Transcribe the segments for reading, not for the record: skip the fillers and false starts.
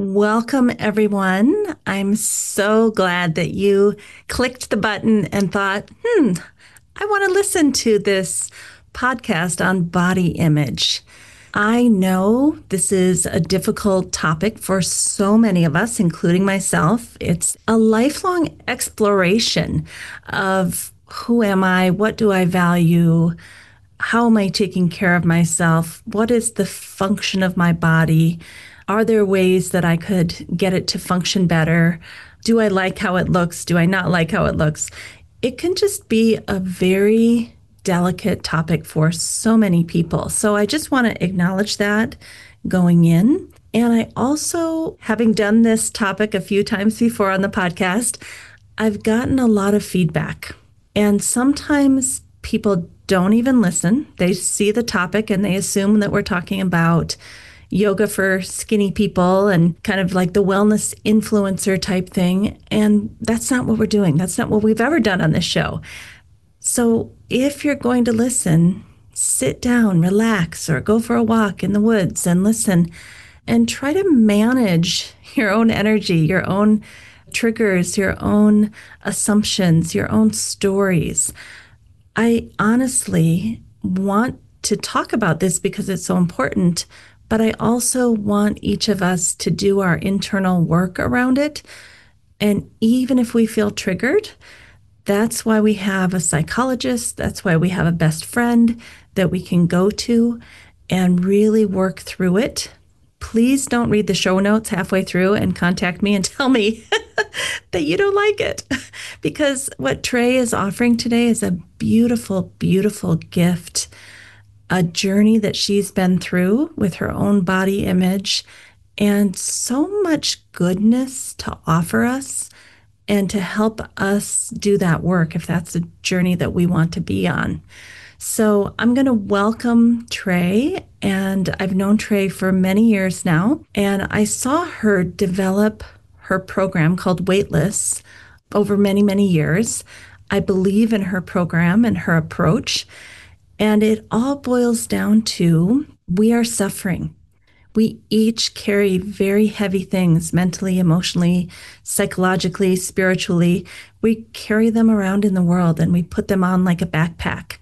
Welcome, everyone. I'm so glad that you clicked the button and thought, I want to listen to this podcast on body image. I know this is a difficult topic for so many of us, including myself. It's a lifelong exploration of who am I? What do I value? How am I taking care of myself? What is the function of my body? Are there ways that I could get it to function better? Do I like how it looks? Do I not like how it looks? It can just be a very delicate topic for so many people. So I just want to acknowledge that going in. And I also, having done this topic a few times before on the podcast, I've gotten a lot of feedback. And sometimes people don't even listen. They see the topic and they assume that we're talking about yoga for skinny people and kind of like the wellness influencer type thing. And that's not what we're doing. That's not what we've ever done on this show. So if you're going to listen, sit down, relax, or go for a walk in the woods and listen and try to manage your own energy, your own triggers, your own assumptions, your own stories. I honestly want to talk about this because it's so important, but I also want each of us to do our internal work around it. And even if we feel triggered, that's why we have a psychologist. That's why we have a best friend that we can go to and really work through it. Please don't read the show notes halfway through and contact me and tell me that you don't like it. Because what Trey is offering today is a beautiful, beautiful gift, a journey that she's been through with her own body image, and so much goodness to offer us and to help us do that work if that's a journey that we want to be on. So I'm going to welcome Trey, and I've known Trey for many years now, and I saw her develop her program called Weightless over many, many years. I believe in her program and her approach, and it all boils down to we are suffering. We each carry very heavy things mentally, emotionally, psychologically, spiritually. We carry them around in the world and we put them on like a backpack.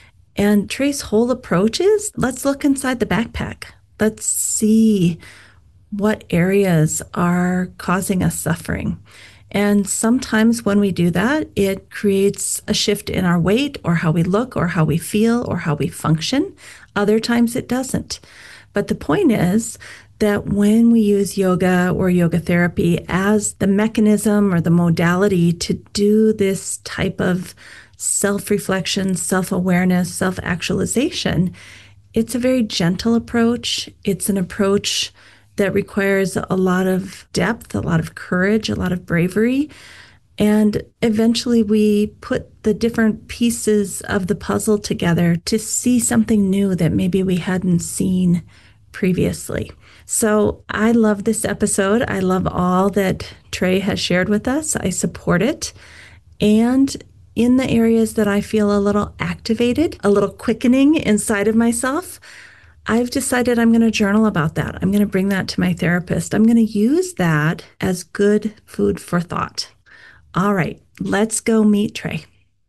And Trey's whole approach is let's look inside the backpack. Let's see what areas are causing us suffering. And sometimes when we do that, it creates a shift in our weight or how we look or how we feel or how we function. Other times it doesn't. But the point is that when we use yoga or yoga therapy as the mechanism or the modality to do this type of self-reflection, self-awareness, self-actualization, it's a very gentle approach. It's an approach that requires a lot of depth, a lot of courage, a lot of bravery. And eventually we put the different pieces of the puzzle together to see something new that maybe we hadn't seen previously. So I love this episode. I love all that Trey has shared with us. I support it. And in the areas that I feel a little activated, a little quickening inside of myself, I've decided I'm going to journal about that. I'm going to bring that to my therapist. I'm going to use that as good food for thought. All right, let's go meet Trey.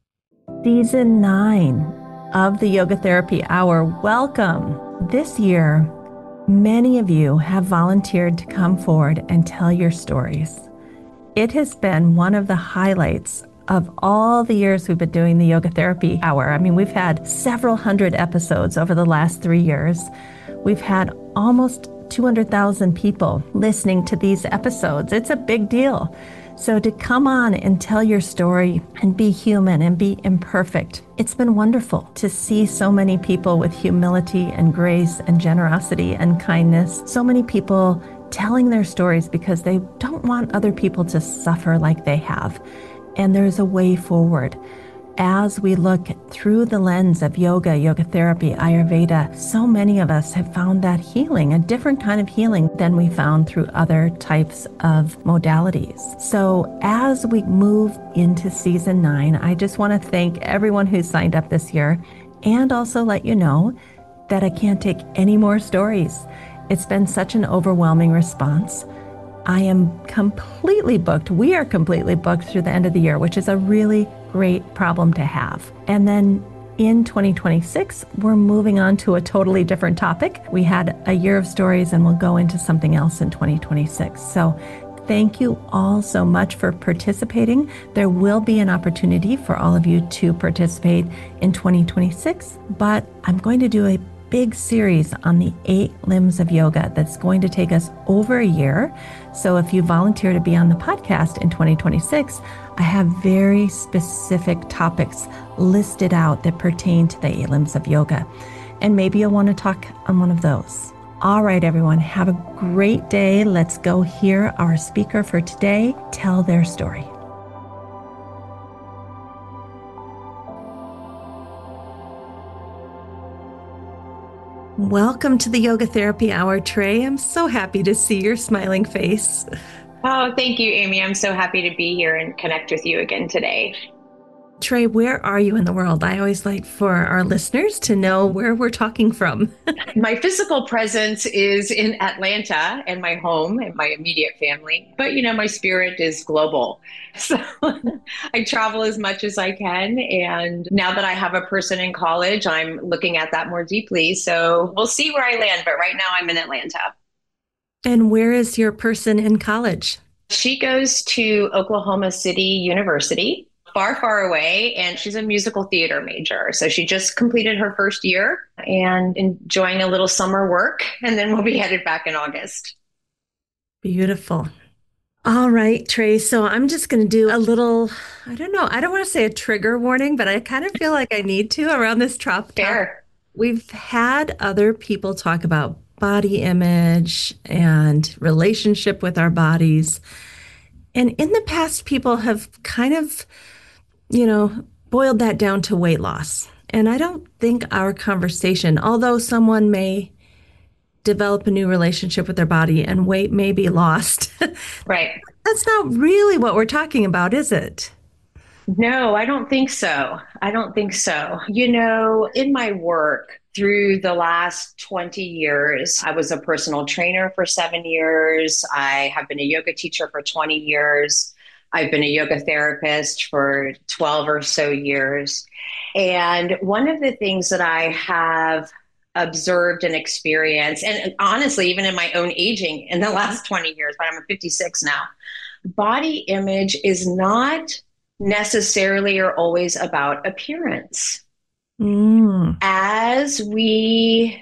Season 9 of the Yoga Therapy Hour. Welcome. This year, many of you have volunteered to come forward and tell your stories. It has been one of the highlights of all the years we've been doing the Yoga Therapy Hour. I mean, we've had several hundred episodes over the last 3 years. We've had almost 200,000 people listening to these episodes. It's a big deal. So to come on and tell your story and be human and be imperfect, it's been wonderful to see so many people with humility and grace and generosity and kindness. So many people telling their stories because they don't want other people to suffer like they have. And there's a way forward. As we look through the lens of yoga, yoga therapy, Ayurveda, so many of us have found that healing, a different kind of healing than we found through other types of modalities. So as we move into season 9, I just want to thank everyone who signed up this year and also let you know that I can't take any more stories. It's been such an overwhelming response. I am completely booked. We are completely booked through the end of the year, which is a really great problem to have. And then in 2026, we're moving on to a totally different topic. We had a year of stories and we'll go into something else in 2026. So thank you all so much for participating. There will be an opportunity for all of you to participate in 2026, but I'm going to do a big series on the 8 limbs of yoga that's going to take us over a year. So if you volunteer to be on the podcast in 2026, I have very specific topics listed out that pertain to the 8 limbs of yoga. And maybe you'll want to talk on one of those. All right, everyone, have a great day. Let's go hear our speaker for today tell their story. Welcome to the Yoga Therapy Hour, Trey. I'm so happy to see your smiling face. Oh, thank you, Amy. I'm so happy to be here and connect with you again today. Trey, where are you in the world? I always like for our listeners to know where we're talking from. My physical presence is in Atlanta and my home and my immediate family. But, my spirit is global. So I travel as much as I can. And now that I have a person in college, I'm looking at that more deeply. So we'll see where I land. But right now I'm in Atlanta. And where is your person in college? She goes to Oklahoma City University. Far, far away, and she's a musical theater major. So she just completed her first year and enjoying a little summer work, and then we'll be headed back in August. Beautiful. All right, Trey. So I'm just going to do a little, I don't know, I don't want to say a trigger warning, but I kind of feel like I need to around this topic. Fair. We've had other people talk about body image and relationship with our bodies. And in the past, people have kind of boiled that down to weight loss. And I don't think our conversation, although someone may develop a new relationship with their body and weight may be lost, Right. that's not really what we're talking about, is it? No, I don't think so. I don't think so. In my work through the last 20 years, I was a personal trainer for 7 years. I have been a yoga teacher for 20 years. I've been a yoga therapist for 12 or so years. And one of the things that I have observed and experienced, and honestly, even in my own aging in the last 20 years, but I'm 56 now, body image is not necessarily or always about appearance. As we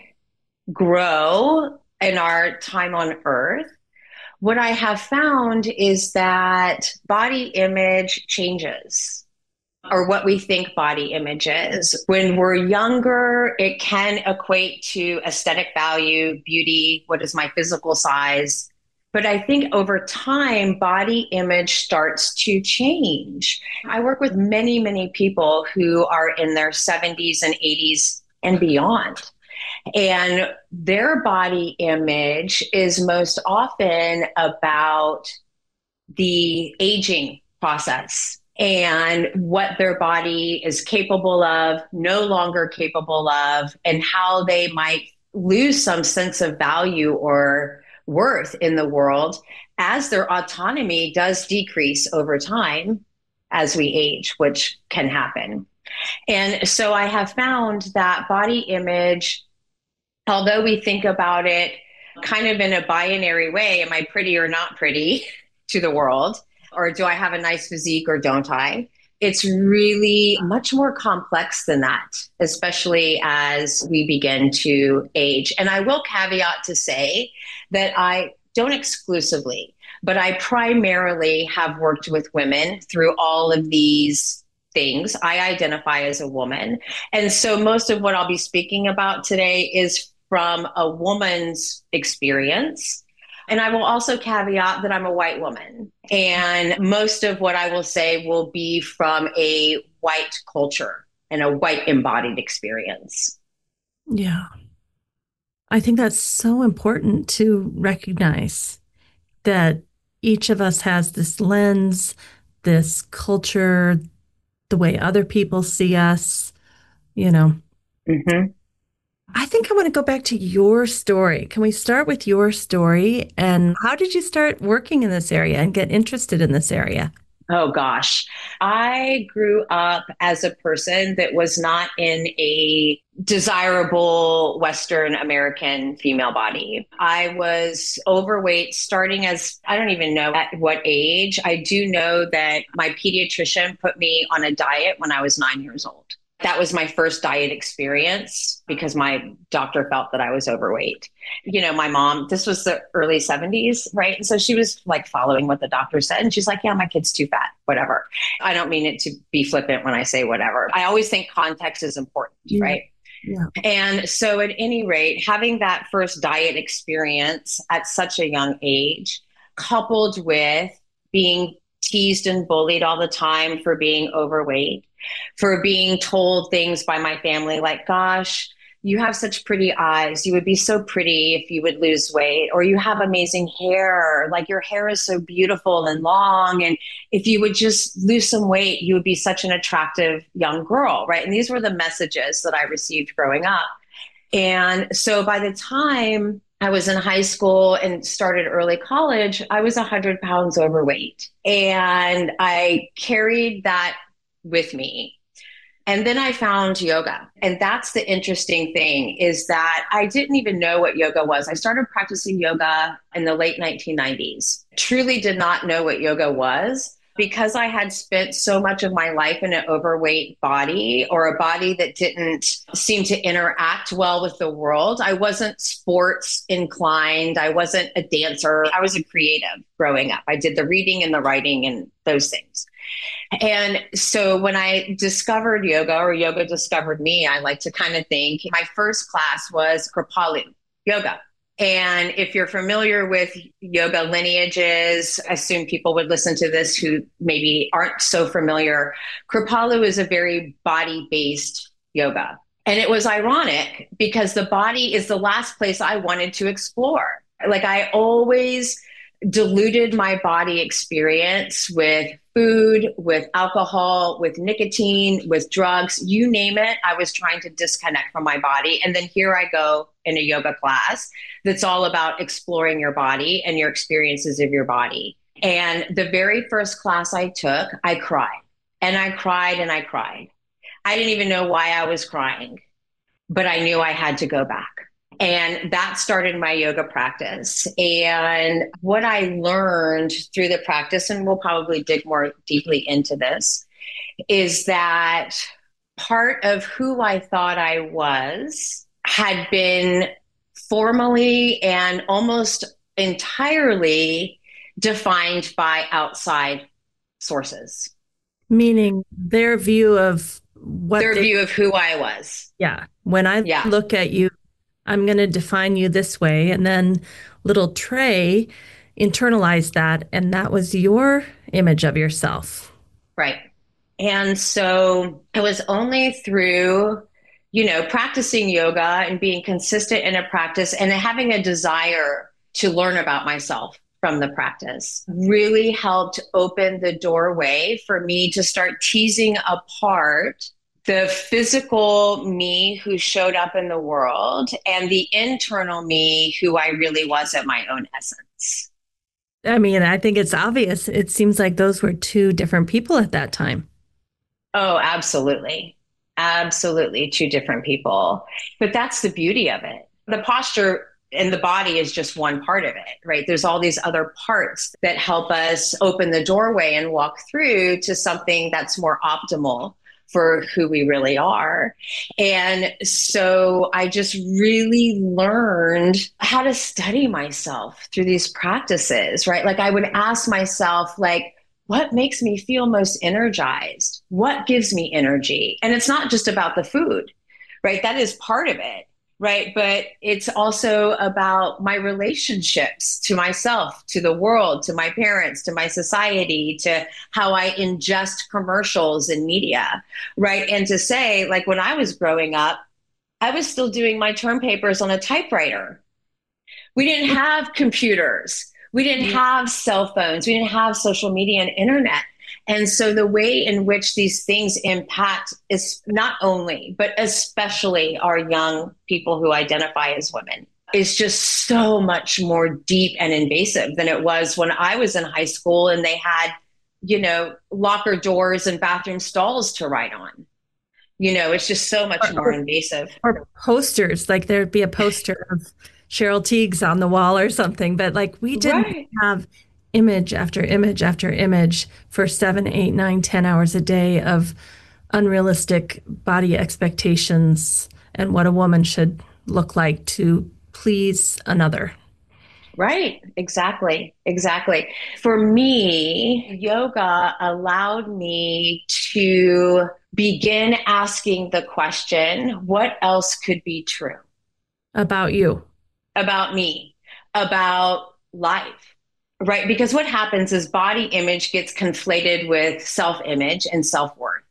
grow in our time on earth, what I have found is that body image changes, or what we think body image is. When we're younger, it can equate to aesthetic value, beauty, what is my physical size. But I think over time, body image starts to change. I work with many, many people who are in their 70s and 80s and beyond. And their body image is most often about the aging process and what their body is capable of, no longer capable of, and how they might lose some sense of value or worth in the world as their autonomy does decrease over time as we age, which can happen. And so I have found that body image, although we think about it kind of in a binary way, am I pretty or not pretty to the world? Or do I have a nice physique or don't I? It's really much more complex than that, especially as we begin to age. And I will caveat to say that I don't exclusively, but I primarily have worked with women through all of these things. I identify as a woman. And so most of what I'll be speaking about today is from a woman's experience. And I will also caveat that I'm a white woman. And most of what I will say will be from a white culture and a white embodied experience. Yeah. I think that's so important to recognize that each of us has this lens, this culture, the way other people see us, Mm-hmm. I think I want to go back to your story. Can we start with your story? And how did you start working in this area and get interested in this area? Oh gosh. I grew up as a person that was not in a desirable Western American female body. I was overweight starting as I don't even know at what age. I do know that my pediatrician put me on a diet when I was 9 years old. That was my first diet experience because my doctor felt that I was overweight. My mom, this was the early 70s, right? And so she was like following what the doctor said. And she's like, yeah, my kid's too fat, whatever. I don't mean it to be flippant when I say whatever. I always think context is important, Yeah. right? Yeah. And so, at any rate, having that first diet experience at such a young age, coupled with being teased and bullied all the time for being overweight, for being told things by my family like, gosh, you have such pretty eyes. You would be so pretty if you would lose weight, or you have amazing hair. Like your hair is so beautiful and long. And if you would just lose some weight, you would be such an attractive young girl, right? And these were the messages that I received growing up. And so by the time I was in high school and started early college, I was 100 pounds overweight. And I carried that with me. And then I found yoga. And that's the interesting thing is that I didn't even know what yoga was. I started practicing yoga in the late 1990s. Truly did not know what yoga was because I had spent so much of my life in an overweight body or a body that didn't seem to interact well with the world. I wasn't sports inclined. I wasn't a dancer. I was a creative growing up. I did the reading and the writing and those things. And so when I discovered yoga or yoga discovered me, I like to kind of think my first class was Kripalu yoga. And if you're familiar with yoga lineages, I assume people would listen to this who maybe aren't so familiar. Kripalu is a very body-based yoga. And it was ironic because the body is the last place I wanted to explore. Like I always diluted my body experience with food, with alcohol, with nicotine, with drugs, you name it. I was trying to disconnect from my body. And then here I go in a yoga class that's all about exploring your body and your experiences of your body. And the very first class I took, I cried and I cried and I cried. I didn't even know why I was crying, but I knew I had to go back. And that started my yoga practice. And what I learned through the practice, and we'll probably dig more deeply into this, is that part of who I thought I was had been formally and almost entirely defined by outside sources. Meaning their view of what Their they, view of who I was. yeah. When I Yeah. look at you, I'm going to define you this way. And then little Trey internalized that. And that was your image of yourself. Right. And so it was only through, practicing yoga and being consistent in a practice and having a desire to learn about myself from the practice really helped open the doorway for me to start teasing apart the physical me who showed up in the world and the internal me who I really was at my own essence. I mean, I think it's obvious. It seems like those were two different people at that time. Oh, absolutely. Absolutely. Two different people. But that's the beauty of it. The posture and the body is just one part of it, right? There's all these other parts that help us open the doorway and walk through to something that's more optimal for who we really are. And so I just really learned how to study myself through these practices, right? Like I would ask myself, like, what makes me feel most energized? What gives me energy? And it's not just about the food, right? That is part of it, right? But it's also about my relationships to myself, to the world, to my parents, to my society, to how I ingest commercials and media, right? And to say, like, when I was growing up, I was still doing my term papers on a typewriter. We didn't have computers. We didn't have cell phones. We didn't have social media and internet. And so the way in which these things impact is not only, but especially our young people who identify as women is just so much more deep and invasive than it was when I was in high school and they had, locker doors and bathroom stalls to write on. It's just so much more invasive. Or posters, like there'd be a poster of Cheryl Tiegs on the wall or something, but like we didn't Right. have image after image after image for 7, 8, 9, 10 hours a day of unrealistic body expectations and what a woman should look like to please another. Right. Exactly. Exactly. For me, yoga allowed me to begin asking the question, what else could be true About you. about me, about life? Right. Because what happens is body image gets conflated with self image and self worth.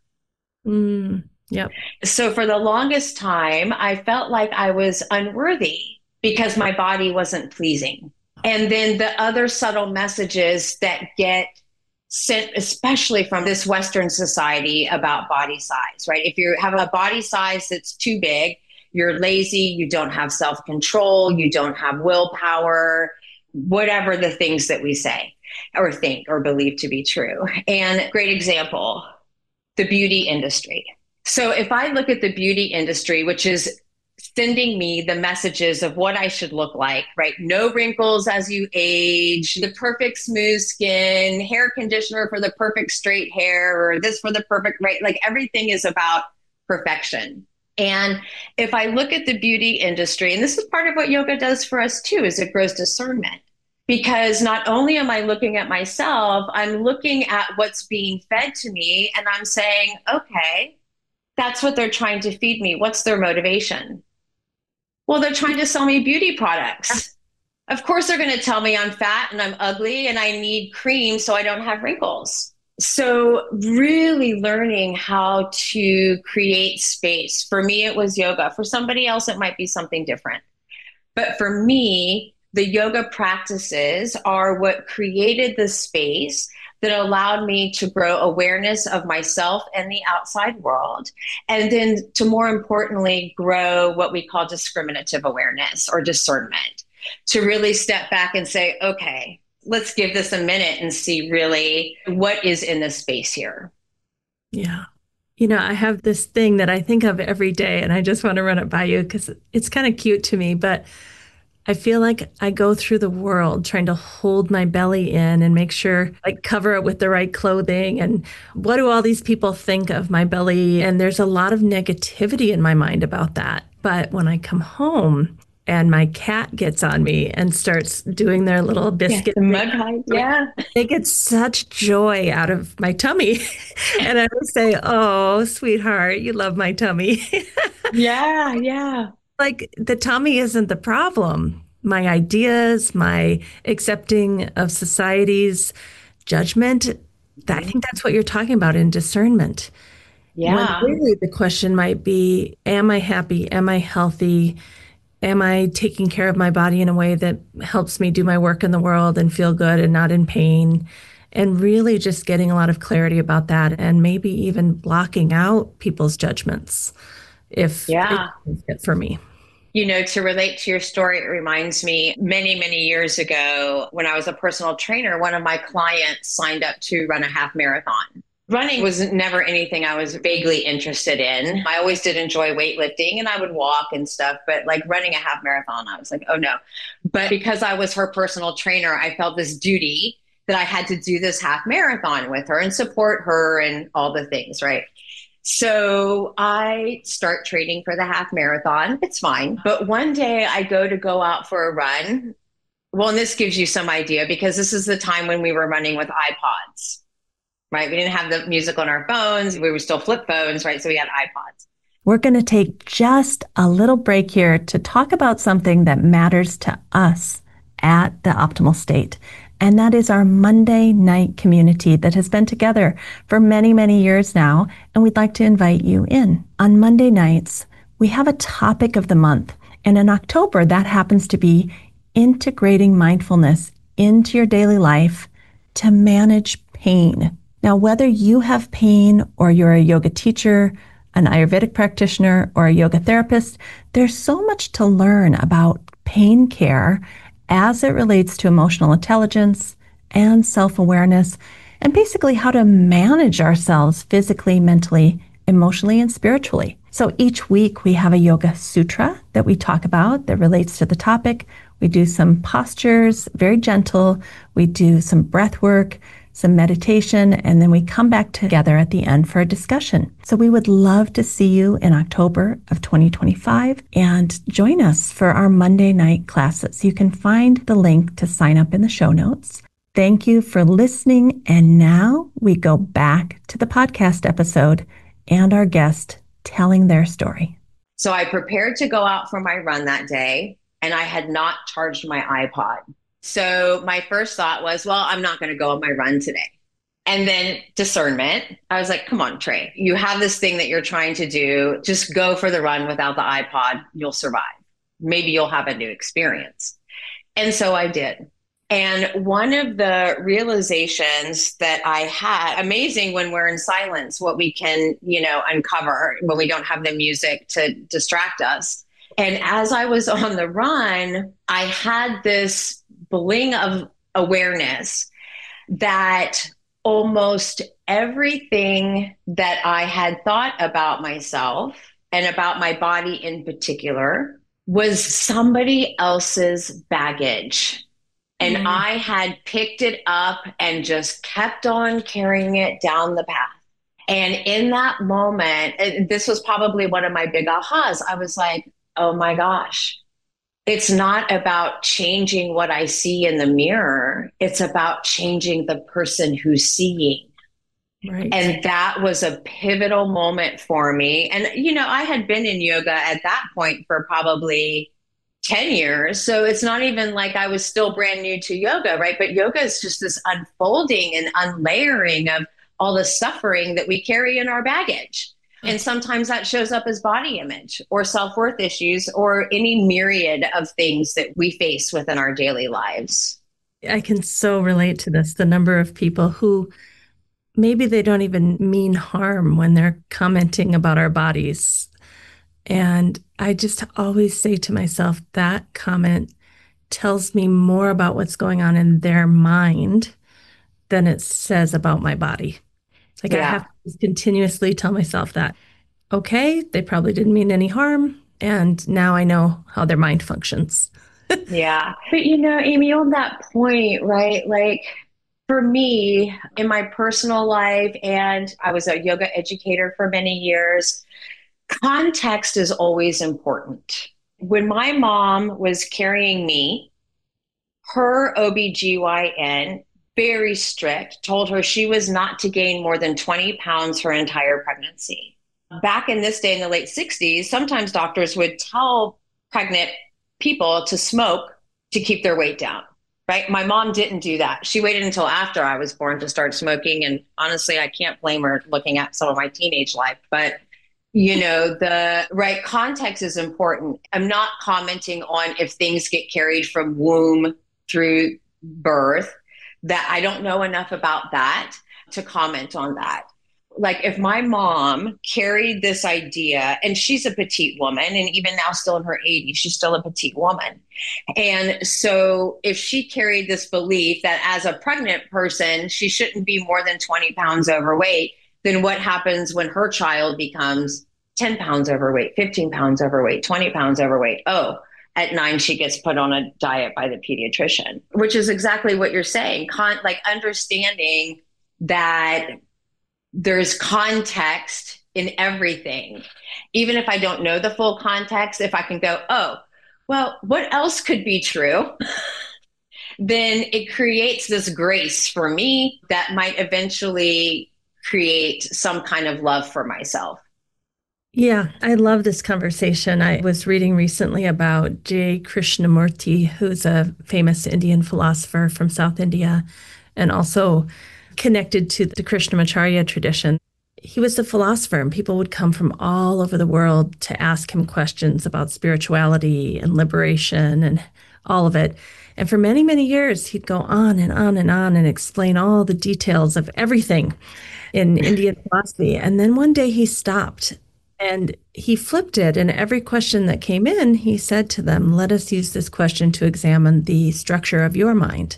Yep. So for the longest time, I felt like I was unworthy because my body wasn't pleasing. And then the other subtle messages that get sent, especially from this Western society about body size, right? If you have a body size that's too big, you're lazy, you don't have self control, you don't have willpower, whatever the things that we say or think or believe to be true. And great example, the beauty industry. So if I look at the beauty industry, which is sending me the messages of what I should look like, right? No wrinkles as you age, the perfect smooth skin, hair conditioner for the perfect straight hair, or this for the perfect, right? Like everything is about perfection. And if I look at the beauty industry, and this is part of what yoga does for us too, is it grows discernment. Because not only am I looking at myself, I'm looking at what's being fed to me and I'm saying, okay, that's what they're trying to feed me. What's their motivation? Well, they're trying to sell me beauty products. Of course, they're going to tell me I'm fat and I'm ugly and I need cream so I don't have wrinkles. So, really learning how to create space. For me, it was yoga. For somebody else, it might be something different. But for me, the yoga practices are what created the space that allowed me to grow awareness of myself and the outside world. And then to more importantly, grow what we call discriminative awareness or discernment, to really step back and say, okay, let's give this a minute and see really what is in this space here. Yeah. I have this thing that I think of every day, and I just want to run it by you because it's kind of cute to me, but I feel like I go through the world trying to hold my belly in and make sure I cover it with the right clothing. And what do all these people think of my belly? And there's a lot of negativity in my mind about that. But when I come home and my cat gets on me and starts doing their little biscuit, the mud hide, yeah. They get such joy out of my tummy. And I would say, oh, sweetheart, you love my tummy. Yeah, yeah. Like the tummy isn't the problem. My ideas, my accepting of society's judgment, I think that's what you're talking about in discernment. When Yeah. really the question might be, am I happy? Am I healthy? Am I taking care of my body in a way that helps me do my work in the world and feel good and not in pain? And really just getting a lot of clarity about that and maybe even blocking out people's judgments if Yeah. it's fit for me. To relate to your story, it reminds me many, many years ago when I was a personal trainer, one of my clients signed up to run a half marathon. Running was never anything I was vaguely interested in. I always did enjoy weightlifting and I would walk and stuff, but like running a half marathon, I was like, oh no. But because I was her personal trainer, I felt this duty that I had to do this half marathon with her and support her and all the things, right? So I start training for the half marathon. It's fine. But one day I go out for a run. Well, and this gives you some idea because this is the time when we were running with iPods, right? We didn't have the music on our phones. We were still flip phones, right? So we had iPods. We're going to take just a little break here to talk about something that matters to us at the Optimal State. And that is our Monday night community that has been together for many, many years now. And we'd like to invite you in. On Monday nights, we have a topic of the month. And in October, that happens to be integrating mindfulness into your daily life to manage pain. Now, whether you have pain or you're a yoga teacher, an Ayurvedic practitioner, or a yoga therapist, there's so much to learn about pain care as it relates to emotional intelligence and self-awareness, and basically how to manage ourselves physically, mentally, emotionally, and spiritually. So each week we have a yoga sutra that we talk about that relates to the topic. We do some postures, very gentle. We do some breath work, some meditation, and then we come back together at the end for a discussion. So we would love to see you in October of 2025 and join us for our Monday night classes. You can find the link to sign up in the show notes. Thank you for listening. And now we go back to the podcast episode and our guest telling their story. So I prepared to go out for my run that day, and I had not charged my iPod. So my first thought was, well, I'm not going to go on my run today. And then discernment, I was like, come on, Trey, you have this thing that you're trying to do. Just go for the run without the iPod. You'll survive. Maybe you'll have a new experience. And so I did. And one of the realizations that I had, amazing when we're in silence, what we can, uncover when we don't have the music to distract us. And as I was on the run, I had this bling of awareness that almost everything that I had thought about myself and about my body in particular was somebody else's baggage. And I had picked it up and just kept on carrying it down the path. And in that moment, this was probably one of my big ahas. I was like, oh my gosh, it's not about changing what I see in the mirror. It's about changing the person who's seeing. Right. And that was a pivotal moment for me. And, I had been in yoga at that point for probably 10 years. So it's not even like I was still brand new to yoga, right? But yoga is just this unfolding and unlayering of all the suffering that we carry in our baggage. And sometimes that shows up as body image or self-worth issues or any myriad of things that we face within our daily lives. I can so relate to this. The number of people who maybe they don't even mean harm when they're commenting about our bodies. And I just always say to myself, that comment tells me more about what's going on in their mind than it says about my body. Like I have to continuously tell myself that, okay, they probably didn't mean any harm. And now I know how their mind functions. Yeah. But Amy, on that point, right? Like for me in my personal life, and I was a yoga educator for many years, context is always important. When my mom was carrying me, her OBGYN, very strict, told her she was not to gain more than 20 pounds her entire pregnancy. Back in this day in the late 60s, sometimes doctors would tell pregnant people to smoke to keep their weight down, right? My mom didn't do that. She waited until after I was born to start smoking. And honestly, I can't blame her looking at some of my teenage life. But, the right context is important. I'm not commenting on if things get carried from womb through birth. That I don't know enough about that to comment on that. Like if my mom carried this idea, and she's a petite woman, and even now still in her 80s, she's still a petite woman. And so if she carried this belief that as a pregnant person, she shouldn't be more than 20 pounds overweight, then what happens when her child becomes 10 pounds overweight, 15 pounds overweight, 20 pounds overweight? Oh, at 9, she gets put on a diet by the pediatrician, which is exactly what you're saying. Understanding that there's context in everything. Even if I don't know the full context, if I can go, oh, well, what else could be true? Then it creates this grace for me that might eventually create some kind of love for myself. Yeah, I love this conversation. I was reading recently about J. Krishnamurti, who's a famous Indian philosopher from South India and also connected to the Krishnamacharya tradition. He was a philosopher, and people would come from all over the world to ask him questions about spirituality and liberation and all of it. And for many, many years, he'd go on and on and on and explain all the details of everything in Indian philosophy. And then one day he stopped and he flipped it. And every question that came in, he said to them, let us use this question to examine the structure of your mind.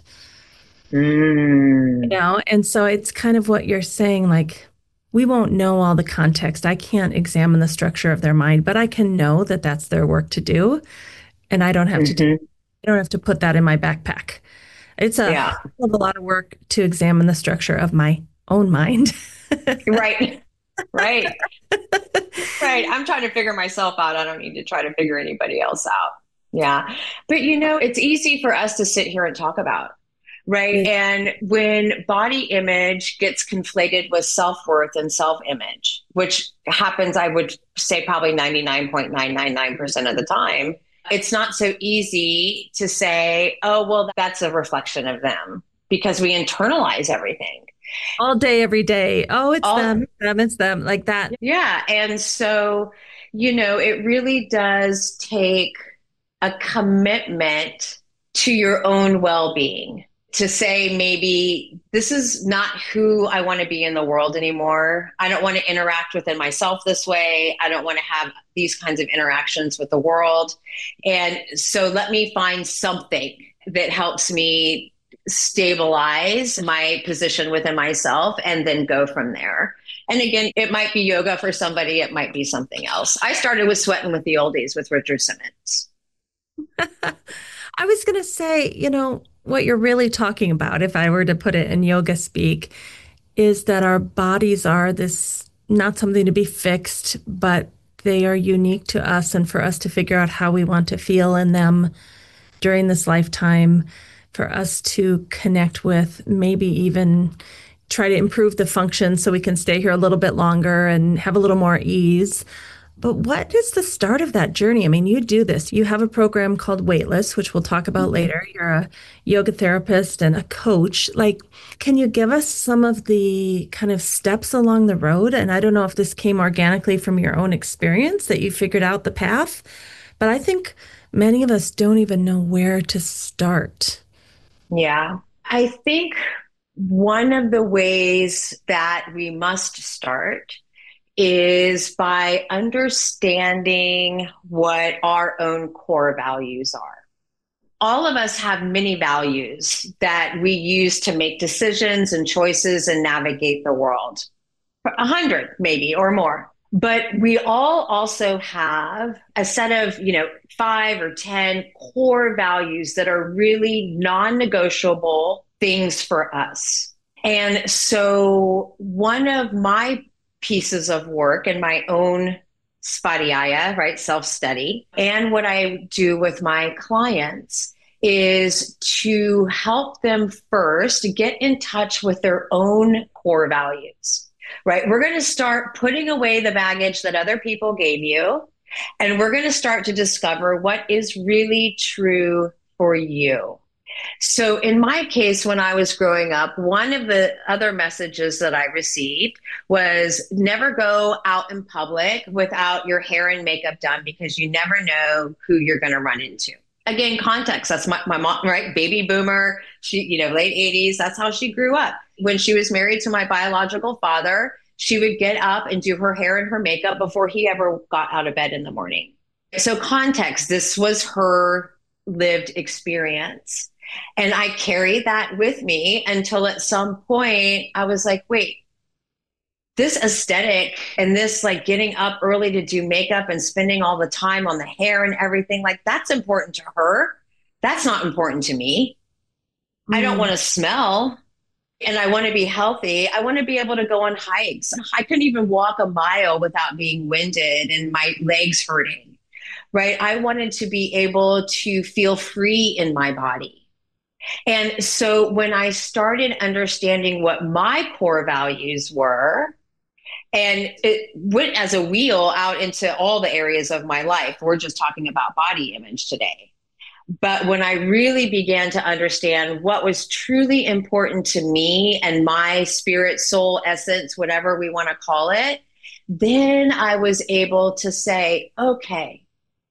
Mm, And so it's kind of what you're saying, like, we won't know all the context. I can't examine the structure of their mind, but I can know that that's their work to do. And hmm. I don't have to put that in my backpack. It's a Yeah. hell of a lot of work to examine the structure of my own mind. Right. Right. Right. I'm trying to figure myself out. I don't need to try to figure anybody else out. Yeah. But it's easy for us to sit here and talk about, right? And when body image gets conflated with self-worth and self-image, which happens, I would say probably 99.999% of the time, it's not so easy to say, oh, well, that's a reflection of them because we internalize everything. All day, every day. Oh, it's All them, it's them, it's them, like that. Yeah. And so, it really does take a commitment to your own well being to say, maybe this is not who I want to be in the world anymore. I don't want to interact within myself this way. I don't want to have these kinds of interactions with the world. And so let me find something that helps me stabilize my position within myself and then go from there. And again, it might be yoga for somebody, it might be something else. I started with Sweating with the Oldies with Richard Simmons. I was going to say, what you're really talking about, if I were to put it in yoga speak, is that our bodies are this not something to be fixed, but they are unique to us, and for us to figure out how we want to feel in them during this lifetime, for us to connect with, maybe even try to improve the function so we can stay here a little bit longer and have a little more ease. But what is the start of that journey? I mean, you do this. You have a program called Weightless, which we'll talk about later. You're a yoga therapist and a coach. Like, can you give us some of the kind of steps along the road? And I don't know if this came organically from your own experience that you figured out the path, but I think many of us don't even know where to start. Yeah. I think one of the ways that we must start is by understanding what our own core values are. All of us have many values that we use to make decisions and choices and navigate the world. 100 maybe or more. But we all also have a set of, 5 or 10 core values that are really non-negotiable things for us. And so one of my pieces of work in my own Svadhyaya, right, self-study, and what I do with my clients is to help them first get in touch with their own core values, right? We're going to start putting away the baggage that other people gave you, and we're going to start to discover what is really true for you. So, in my case, when I was growing up, one of the other messages that I received was never go out in public without your hair and makeup done because you never know who you're going to run into. Again, context. That's my mom, right? Baby boomer. She, late 80s. That's how she grew up. When she was married to my biological father, she would get up and do her hair and her makeup before he ever got out of bed in the morning. So, context. This was her lived experience. And I carried that with me until at some point I was like, wait, this aesthetic and this like getting up early to do makeup and spending all the time on the hair and everything, like that's important to her. That's not important to me. I don't want to smell and I want to be healthy. I want to be able to go on hikes. I couldn't even walk a mile without being winded and my legs hurting, right? I wanted to be able to feel free in my body. And so when I started understanding what my core values were, and it went as a wheel out into all the areas of my life, we're just talking about body image today. But when I really began to understand what was truly important to me and my spirit, soul, essence, whatever we want to call it, then I was able to say, okay,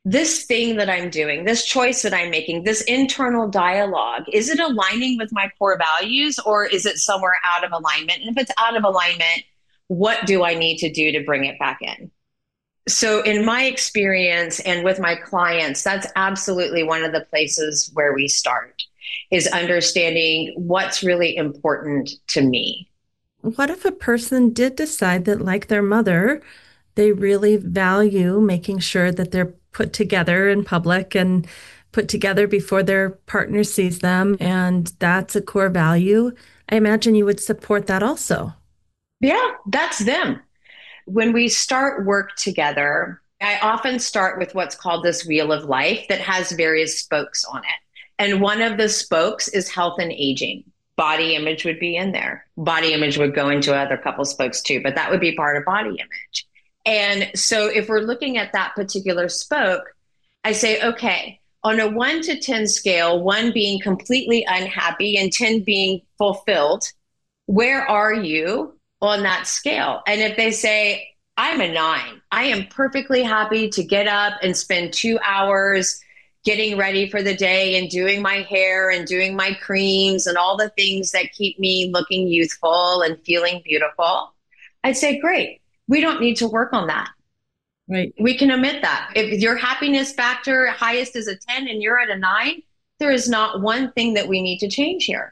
this thing that I'm doing, this choice that I'm making, this internal dialogue, is it aligning with my core values or is it somewhere out of alignment? And if it's out of alignment, what do I need to do to bring it back in? So, in my experience and with my clients, that's absolutely one of the places where we start is understanding what's really important to me. What if a person did decide that, like their mother, they really value making sure that they're put together in public and put together before their partner sees them, and that's a core value? I imagine you would support that also. Yeah, that's them. When we start work together, I often start with what's called this wheel of life that has various spokes on it. And one of the spokes is health and aging. Body image would be in there. Body image would go into other couple spokes too, but that would be part of body image. And so if we're looking at that particular spoke, I say, okay, on a 1 to 10 scale, 1 being completely unhappy and 10 being fulfilled, where are you on that scale? And if they say, I'm a 9, I am perfectly happy to get up and spend 2 hours getting ready for the day and doing my hair and doing my creams and all the things that keep me looking youthful and feeling beautiful, I'd say, great. We don't need to work on that. Right. We can omit that. If your happiness factor highest is a 10 and you're at a 9, there is not one thing that we need to change here.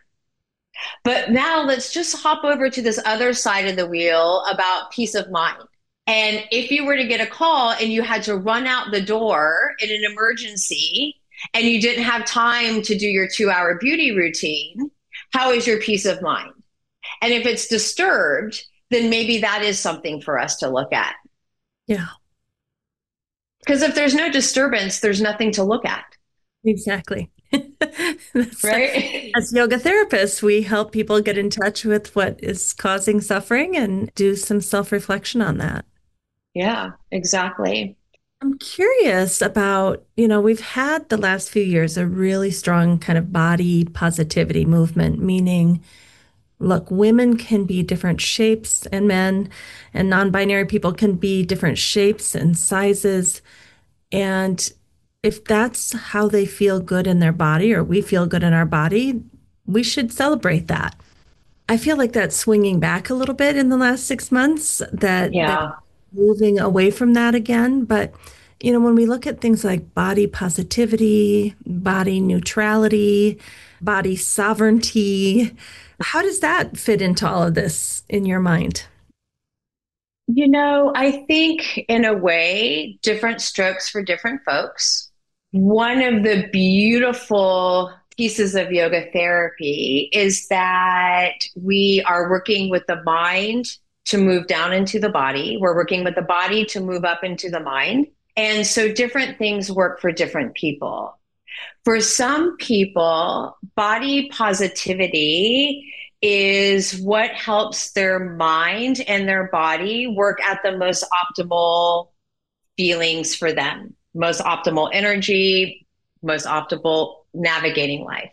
But now let's just hop over to this other side of the wheel about peace of mind. And if you were to get a call and you had to run out the door in an emergency and you didn't have time to do your 2 hour beauty routine, how is your peace of mind? And if it's disturbed, then maybe that is something for us to look at. Yeah, Because if there's no disturbance, there's nothing to look at, exactly. That's, right? as yoga therapists, we help people get in touch with what is causing suffering and do some self-reflection on that. Yeah, exactly. I'm curious about, we've had the last few years a really strong kind of body positivity movement, meaning, look, women can be different shapes and men, and non-binary people can be different shapes and sizes. And if that's how they feel good in their body or we feel good in our body, we should celebrate that. I feel like that's swinging back a little bit in the last 6 months, that Yeah. moving away from that again. But, when we look at things like body positivity, body neutrality, body sovereignty, how does that fit into all of this in your mind? I think in a way, different strokes for different folks. One of the beautiful pieces of yoga therapy is that we are working with the mind to move down into the body. We're working with the body to move up into the mind. And so different things work for different people. For some people, body positivity is what helps their mind and their body work at the most optimal feelings for them, most optimal energy, most optimal navigating life.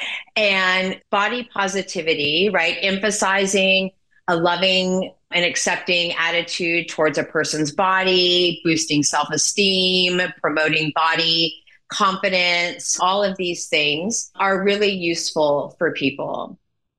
And body positivity, right? Emphasizing a loving and accepting attitude towards a person's body, boosting self esteem, promoting body confidence, all of these things are really useful for people.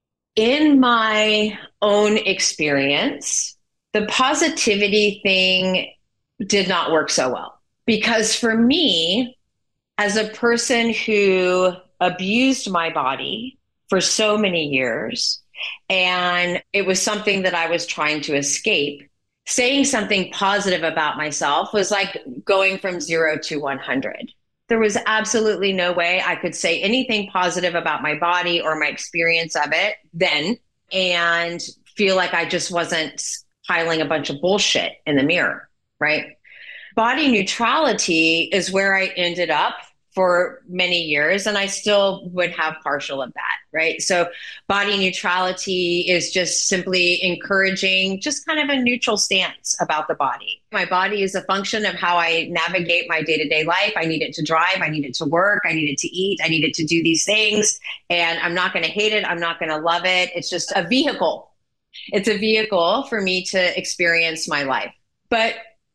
In my own experience, the positivity thing did not work so well because for me, as a person who abused my body for so many years, and it was something that I was trying to escape, saying something positive about myself was like going from 0 to 100. There was absolutely no way I could say anything positive about my body or my experience of it then and feel like I just wasn't piling a bunch of bullshit in the mirror, right? Body neutrality is where I ended up for many years, and I still would have partial of that, right? So, body neutrality is just simply encouraging just kind of a neutral stance about the body. My body is a function of how I navigate my day to day life. I need it to drive, I need it to work, I need it to eat, I need it to do these things. And I'm not going to hate it, I'm not going to love it. It's just a vehicle. It's a vehicle for me to experience my life. But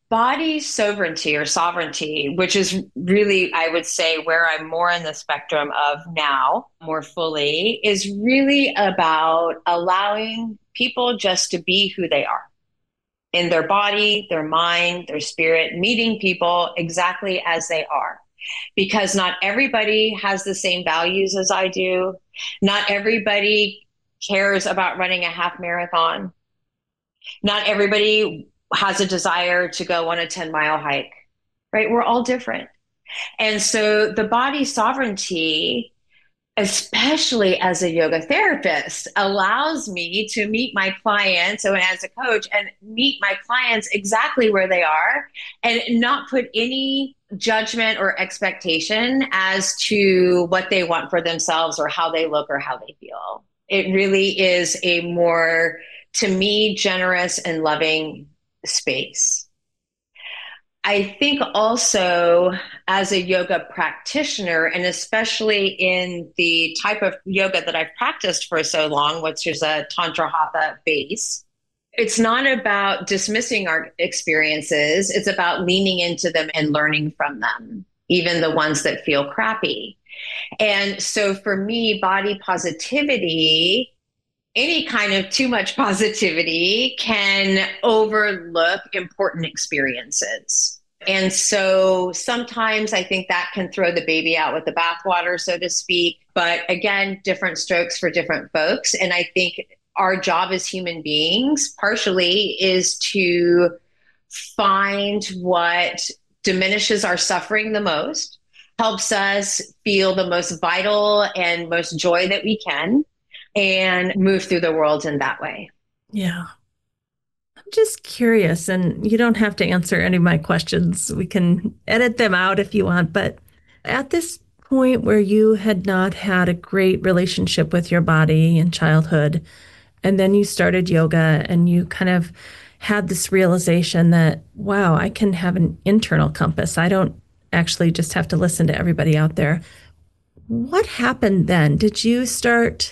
Body sovereignty or sovereignty, which is really, I would say, where I'm more in the spectrum of now, more fully, is really about allowing people just to be who they are in their body, their mind, their spirit, meeting people exactly as they are. Because not everybody has the same values as I do. Not everybody cares about running a half marathon. Not everybody has a desire to go on a 10-mile hike, right? We're all different. And so the body sovereignty, especially as a yoga therapist, allows me to meet my clients. So, as a coach, and meet my clients exactly where they are and not put any judgment or expectation as to what they want for themselves or how they look or how they feel. It really is a more, to me, generous and loving space. I think also as a yoga practitioner, and especially in the type of yoga that I've practiced for so long, which is a Tantra Hatha base, it's not about dismissing our experiences. It's about leaning into them and learning from them, even the ones that feel crappy. And so for me, body positivity, any kind of too much positivity can overlook important experiences. And so sometimes I think that can throw the baby out with the bathwater, so to speak. But again, different strokes for different folks. And I think our job as human beings, partially, is to find what diminishes our suffering the most, helps us feel the most vital and most joy that we can, and move through the world in that way. Yeah. I'm just curious, and you don't have to answer any of my questions. We can edit them out if you want. But at this point where you had not had a great relationship with your body in childhood, and then you started yoga and you kind of had this realization that, wow, I can have an internal compass. I don't actually just have to listen to everybody out there. What happened then? Did you start,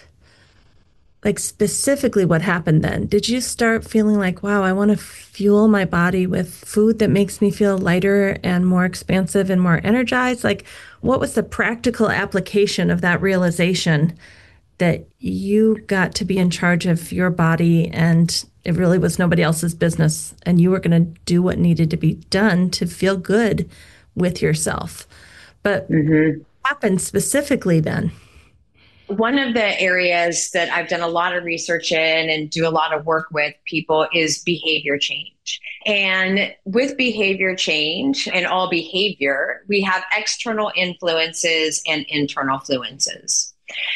like, specifically what happened then? Did you start feeling like, wow, I want to fuel my body with food that makes me feel lighter and more expansive and more energized? Like, what was the practical application of that realization that you got to be in charge of your body and it really was nobody else's business and you were going to do what needed to be done to feel good with yourself? But Mm-hmm. what happened specifically then? One of the areas that I've done a lot of research in and do a lot of work with people is behavior change. And with behavior change and all behavior, we have external influences and internal influences.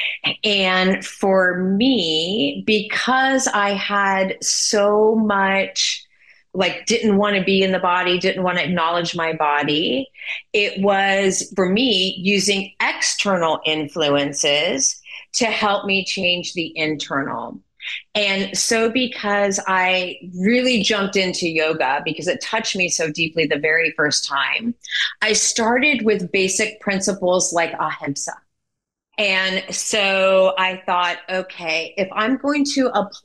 And for me, because I had so much, like, didn't want to be in the body, didn't want to acknowledge my body, it was for me using external influences to help me change the internal. And so, because I really jumped into yoga because it touched me so deeply the very first time, I started with basic principles like ahimsa. And so I thought, okay, if I'm going to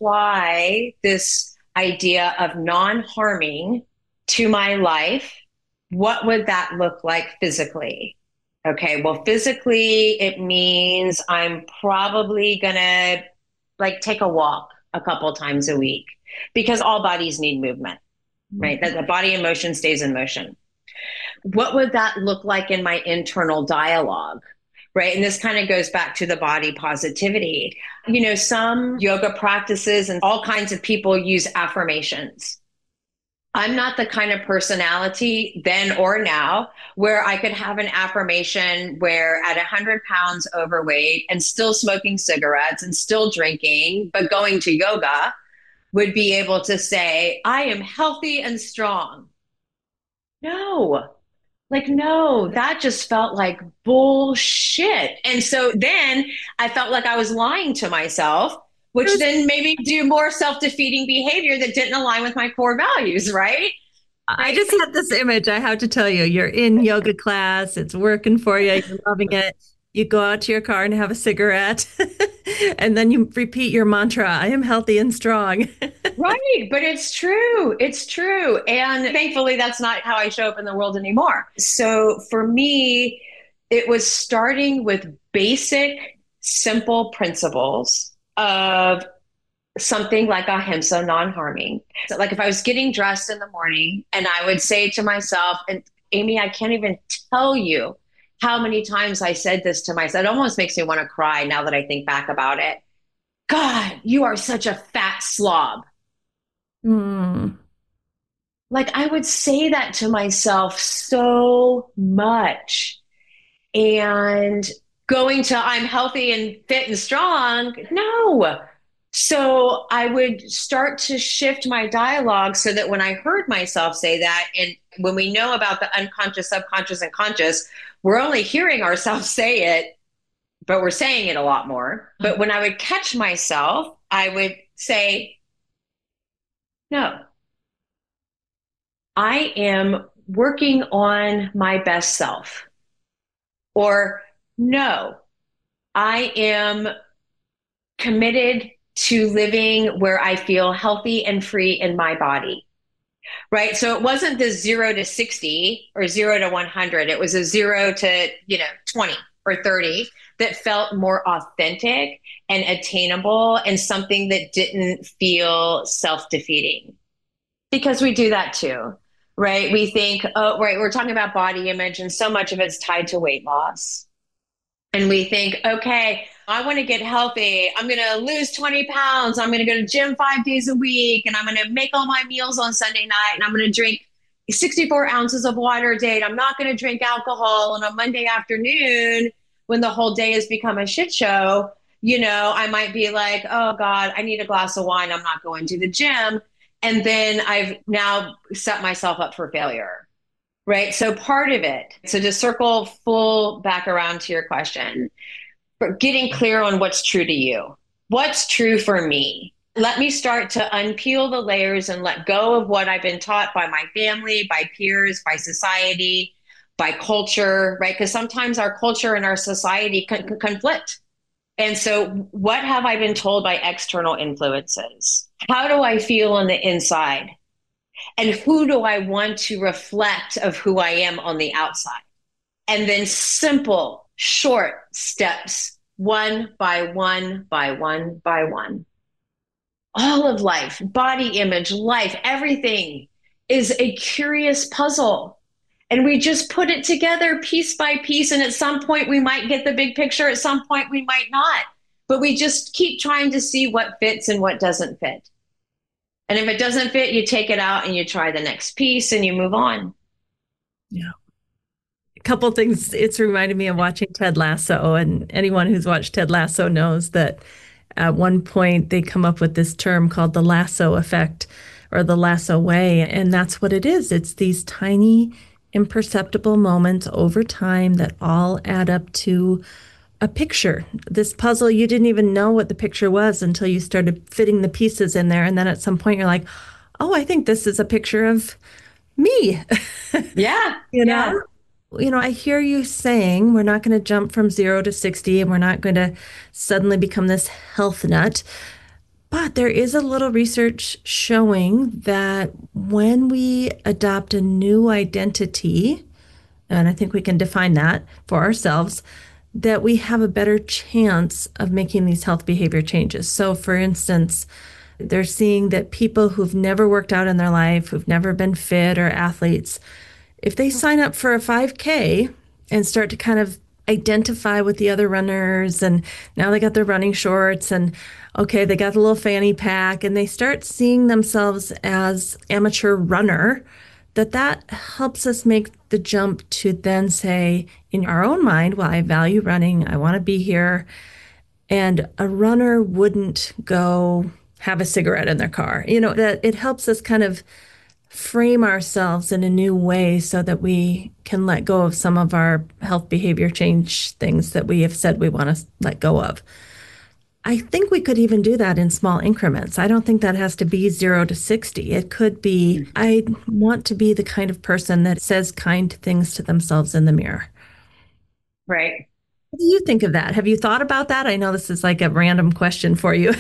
apply this idea of non harming to my life, what would that look like physically? Okay, well, physically, it means I'm probably going to, like, take a walk a couple times a week because all bodies need movement, right? That the body in motion stays in motion. What would that look like in my internal dialogue? Right. And this kind of goes back to the body positivity. You know, some yoga practices and all kinds of people use affirmations. I'm not the kind of personality then or now where I could have an affirmation where at 100 pounds overweight and still smoking cigarettes and still drinking, but going to yoga, would be able to say, I am healthy and strong. No, like, no, that just felt like bullshit. And so then I felt like I was lying to myself, which then made me do more self-defeating behavior that didn't align with my core values, right? I just had this image. I have to tell you, you're in yoga class, it's working for you, you're loving it. You go out to your car and have a cigarette. And then you repeat your mantra, I am healthy and strong. Right, but it's true. It's true. And thankfully, that's not how I show up in the world anymore. So for me, it was starting with basic, simple principles of something like ahimsa, non-harming. So like if I was getting dressed in the morning and I would say to myself, and Amy, I can't even tell you how many times I said this to myself. It almost makes me want to cry now that I think back about it. God, you are such a fat slob. Mm. Like I would say that to myself so much. And going to I'm healthy and fit and strong, no. So I would start to shift my dialogue so that when I heard myself say that, and when we know about the unconscious, subconscious, and conscious, we're only hearing ourselves say it, but we're saying it a lot more. But when I would catch myself, I would say, no, I am working on my best self. Or no, I am committed to living where I feel healthy and free in my body. Right. So it wasn't the 0 to 60 or 0 to 100. It was a 0 to 20 or 30 that felt more authentic and attainable and something that didn't feel self defeating. Because we do that too, right? We think, oh, right, we're talking about body image, and so much of it's tied to weight loss. And we think, okay, I want to get healthy. I'm going to lose 20 pounds. I'm going to go to gym 5 days a week. And I'm going to make all my meals on Sunday night. And I'm going to drink 64 ounces of water a day. And I'm not going to drink alcohol. And on Monday afternoon, when the whole day has become a shit show, I might be like, oh God, I need a glass of wine. I'm not going to the gym. And then I've now set myself up for failure. Right. So part of it, so to circle full back around to your question, for getting clear on what's true to you. What's true for me? Let me start to unpeel the layers and let go of what I've been taught by my family, by peers, by society, by culture, right? Because sometimes our culture and our society conflict. And so, what have I been told by external influences? How do I feel on the inside? And who do I want to reflect of who I am on the outside? And then simple, short steps, one by one by one by one. All of life, body image, life, everything is a curious puzzle. And we just put it together piece by piece. And at some point, we might get the big picture. At some point, we might not. But we just keep trying to see what fits and what doesn't fit. And if it doesn't fit, you take it out and you try the next piece and you move on. Yeah. A couple of things. It's reminded me of watching Ted Lasso, and anyone who's watched Ted Lasso knows that at one point they come up with this term called the lasso effect or the lasso way. And that's what it is. It's these tiny, imperceptible moments over time that all add up to a picture. This puzzle, you didn't even know what the picture was until you started fitting the pieces in there. And then at some point you're like, oh, I think this is a picture of me. Yeah. you Yeah. know? I hear you saying we're not going to jump from 0 to 60 and we're not going to suddenly become this health nut. But there is a little research showing that when we adopt a new identity, and I think we can define that for ourselves, that we have a better chance of making these health behavior changes. So, for instance, they're seeing that people who've never worked out in their life, who've never been fit or athletes, if they sign up for a 5K and start to kind of identify with the other runners, and now they got their running shorts and okay, they got the little fanny pack, and they start seeing themselves as amateur runner, that helps us make the jump to then say in our own mind, well, I value running, I want to be here. And a runner wouldn't go have a cigarette in their car. That it helps us kind of frame ourselves in a new way so that we can let go of some of our health behavior change things that we have said we want to let go of. I think we could even do that in small increments. I don't think that has to be 0 to 60. It could be, I want to be the kind of person that says kind things to themselves in the mirror. Right. What do you think of that? Have you thought about that? I know this is like a random question for you.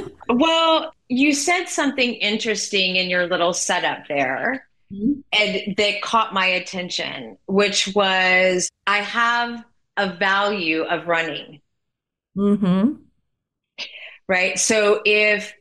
Well, you said something interesting in your little setup there, and that caught my attention, which was I have a value of running, Mm-hmm. right? So if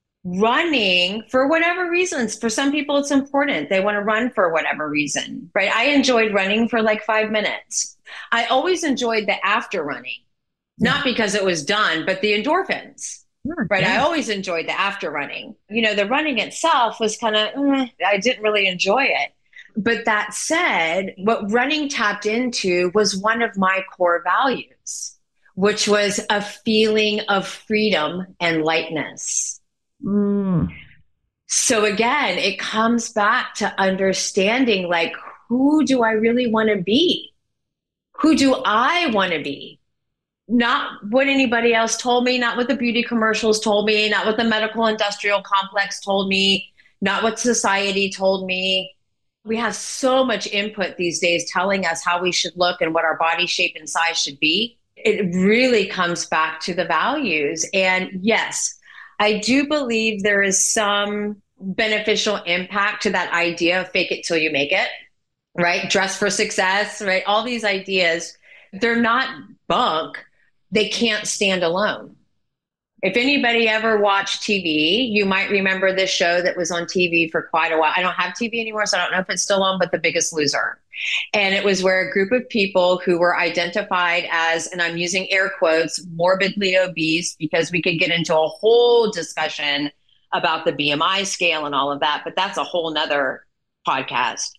running for whatever reasons, for some people it's important. They want to run for whatever reason, right? I enjoyed running for like 5 minutes. I always enjoyed the after running, Yeah. not because it was done, but the endorphins. Sure. Right. I Yeah. always enjoyed the after running. The running itself was kind of, I didn't really enjoy it. But that said, what running tapped into was one of my core values, which was a feeling of freedom and lightness. Mm. So again, it comes back to understanding like, who do I really want to be? Who do I want to be? Not what anybody else told me, not what the beauty commercials told me, not what the medical industrial complex told me, not what society told me. We have so much input these days telling us how we should look and what our body shape and size should be. It really comes back to the values. And yes, I do believe there is some beneficial impact to that idea of fake it till you make it, right? Dress for success, right? All these ideas, they're not bunk. They can't stand alone. If anybody ever watched TV, you might remember this show that was on TV for quite a while. I don't have TV anymore, so I don't know if it's still on, but The Biggest Loser. And it was where a group of people who were identified as, and I'm using air quotes, morbidly obese, because we could get into a whole discussion about the BMI scale and all of that, but that's a whole nother podcast,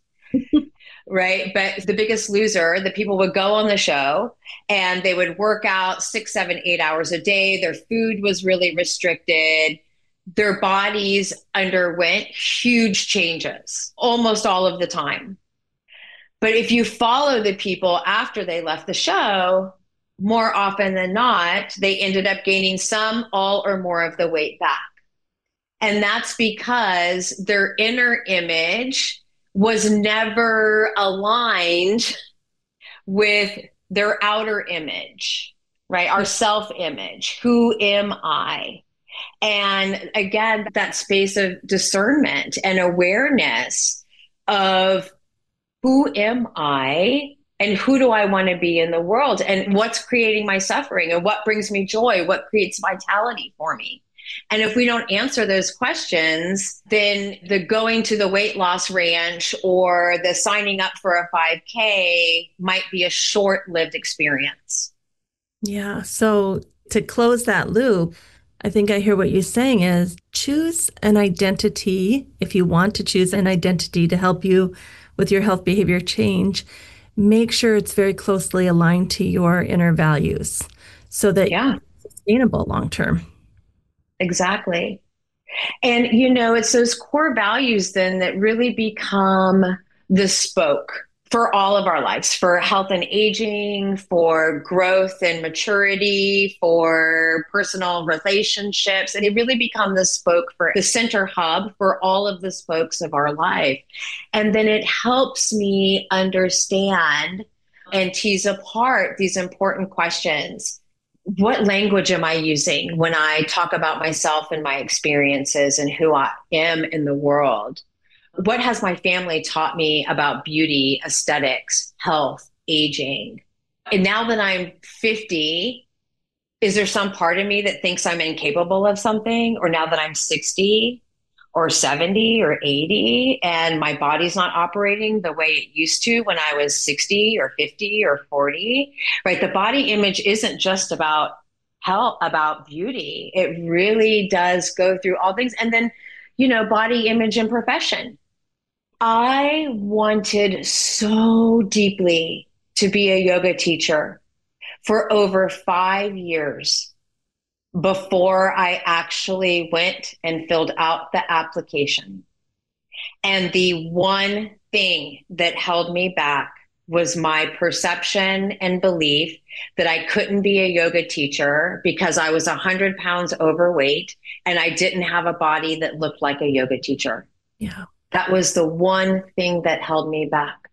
right? But The Biggest Loser, the people would go on the show and they would work out 6, 7, 8 hours a day. Their food was really restricted. Their bodies underwent huge changes almost all of the time. But if you follow the people after they left the show, more often than not, they ended up gaining some, all, or more of the weight back. And that's because their inner image was never aligned with their outer image, right? Our self image. Who am I? And again, that space of discernment and awareness of who am I and who do I want to be in the world and what's creating my suffering and what brings me joy, what creates vitality for me. And if we don't answer those questions, then the going to the weight loss ranch or the signing up for a 5K might be a short lived experience. Yeah. So to close that loop, I think I hear what you're saying is choose an identity. If you want to choose an identity to help you with your health behavior change, make sure it's very closely aligned to your inner values so that Yeah, it's sustainable long term. exactly. And, it's those core values then that really become the spoke for all of our lives, for health and aging, for growth and maturity, for personal relationships. And they really become the spoke for the center hub for all of the spokes of our life. And then it helps me understand and tease apart these important questions. What language am I using when I talk about myself and my experiences and who I am in the world? What has my family taught me about beauty, aesthetics, health, aging? And now that I'm 50, is there some part of me that thinks I'm incapable of something? Or now that I'm 60 or 70 or 80 and my body's not operating the way it used to when I was 60 or 50 or 40, right? The body image isn't just about health, about beauty. It really does go through all things. And then, body image and profession. I wanted so deeply to be a yoga teacher for over 5 years before I actually went and filled out the application. And the one thing that held me back was my perception and belief that I couldn't be a yoga teacher because I was 100 pounds overweight and I didn't have a body that looked like a yoga teacher. Yeah. That was the one thing that held me back.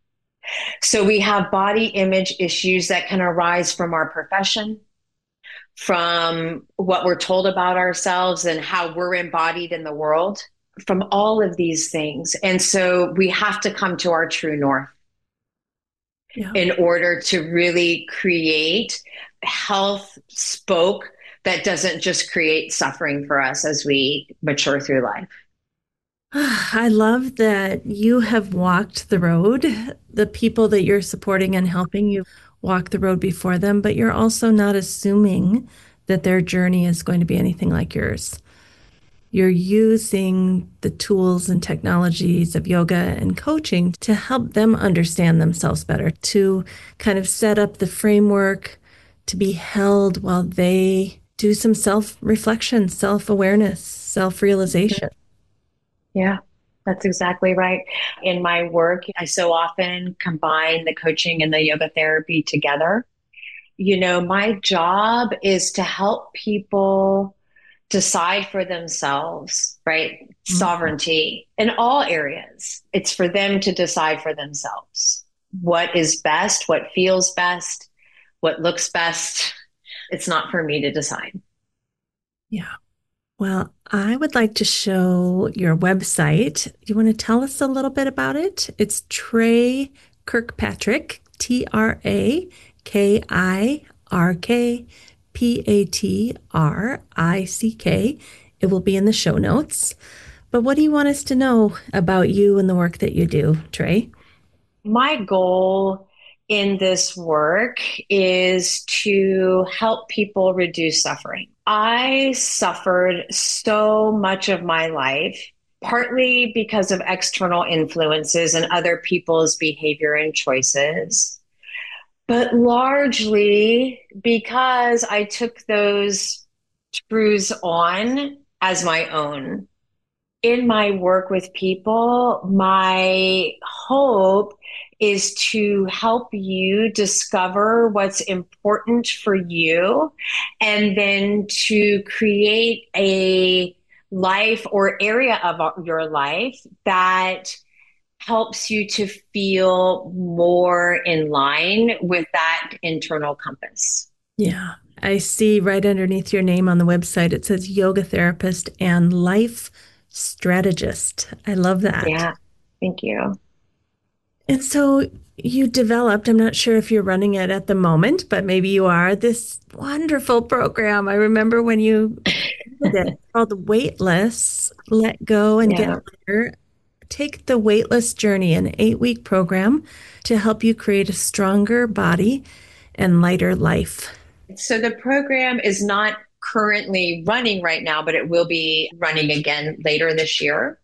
So we have body image issues that can arise from our profession, from what we're told about ourselves and how we're embodied in the world, from all of these things. And so we have to come to our true north Yeah. in order to really create health spoke that doesn't just create suffering for us as we mature through life. I love that you have walked the road, the people that you're supporting and helping you walk the road before them, but you're also not assuming that their journey is going to be anything like yours. You're using the tools and technologies of yoga and coaching to help them understand themselves better, to kind of set up the framework to be held while they do some self reflection, self awareness, self realization. Yeah, that's exactly right. In my work, I so often combine the coaching and the yoga therapy together. My job is to help people decide for themselves, right? Sovereignty in all areas. It's for them to decide for themselves what is best, what feels best, what looks best. It's not for me to decide. Yeah. Well, I would like to show your website. Do you want to tell us a little bit about it? It's Trey Kirkpatrick, TraKirkPatrick. It will be in the show notes. But what do you want us to know about you and the work that you do, Trey? My goal in this work is to help people reduce suffering. I suffered so much of my life, partly because of external influences and other people's behavior and choices, but largely because I took those truths on as my own. In my work with people, my hope is to help you discover what's important for you and then to create a life or area of your life that helps you to feel more in line with that internal compass. Yeah. I see right underneath your name on the website, it says yoga therapist and life strategist. I love that. Yeah, thank you. And so you developed, I'm not sure if you're running it at the moment, but maybe you are, this wonderful program. I remember when you did it called Weightless, Let Go and Get Yeah. Lighter. Take the Weightless Journey, an 8-week program to help you create a stronger body and lighter life. So the program is not currently running right now, but it will be running again later this year.